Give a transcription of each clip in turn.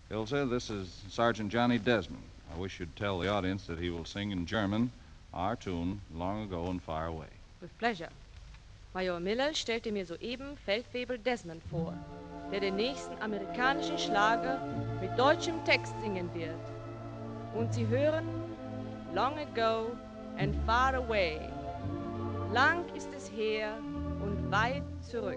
Ilse, this is Sergeant Johnny Desmond. I wish you'd tell the audience that he will sing in German our tune, Long Ago and Far Away. With pleasure. Major Miller stellte mir soeben Feldwebel Desmond vor, der den nächsten amerikanischen Schlager mit deutschem Text singen wird. Und Sie hören Long Ago and Far Away. Lang ist es her und weit zurück.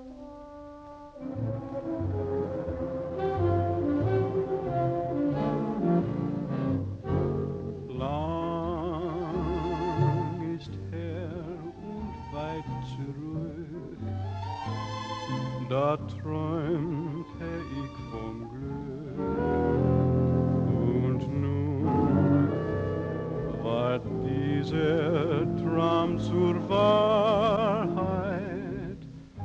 Lang ist her und weit zurück, da träumte ich vom Glück. Und nun ward dieser Traum zur Wahrheit,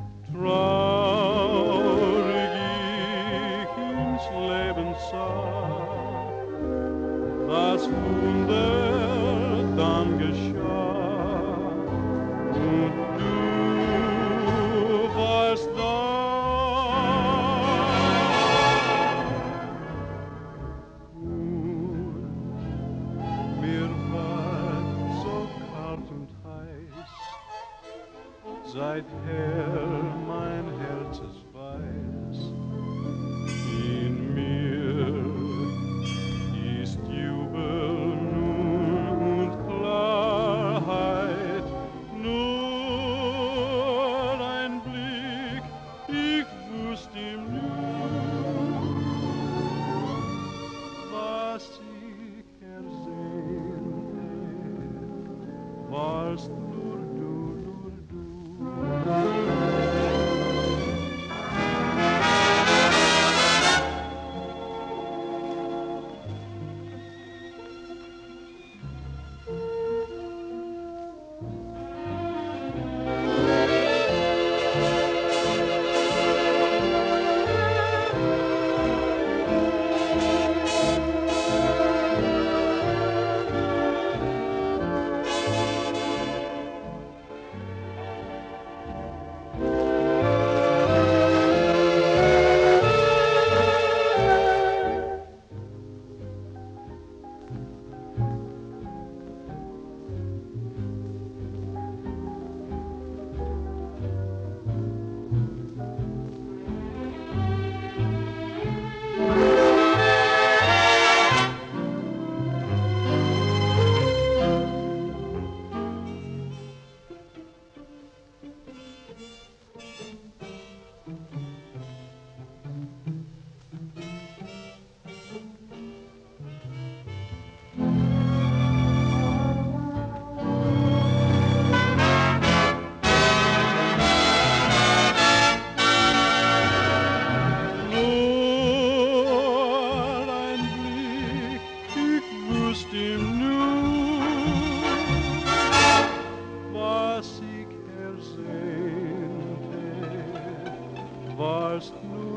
traurig ich ins Leben sah, das Wunder dann geschah, und du warst da. Und mir war so kalt und heiß, seither mein Herz es weiß, in mir ist Jubel nun und Klarheit, nur ein Blick, ich wusste ihm nur, was ich ersehnte, warst nur du, nur du. Nur ein Blick, ich wusste ihm nur, was ich ersehnte, warst nur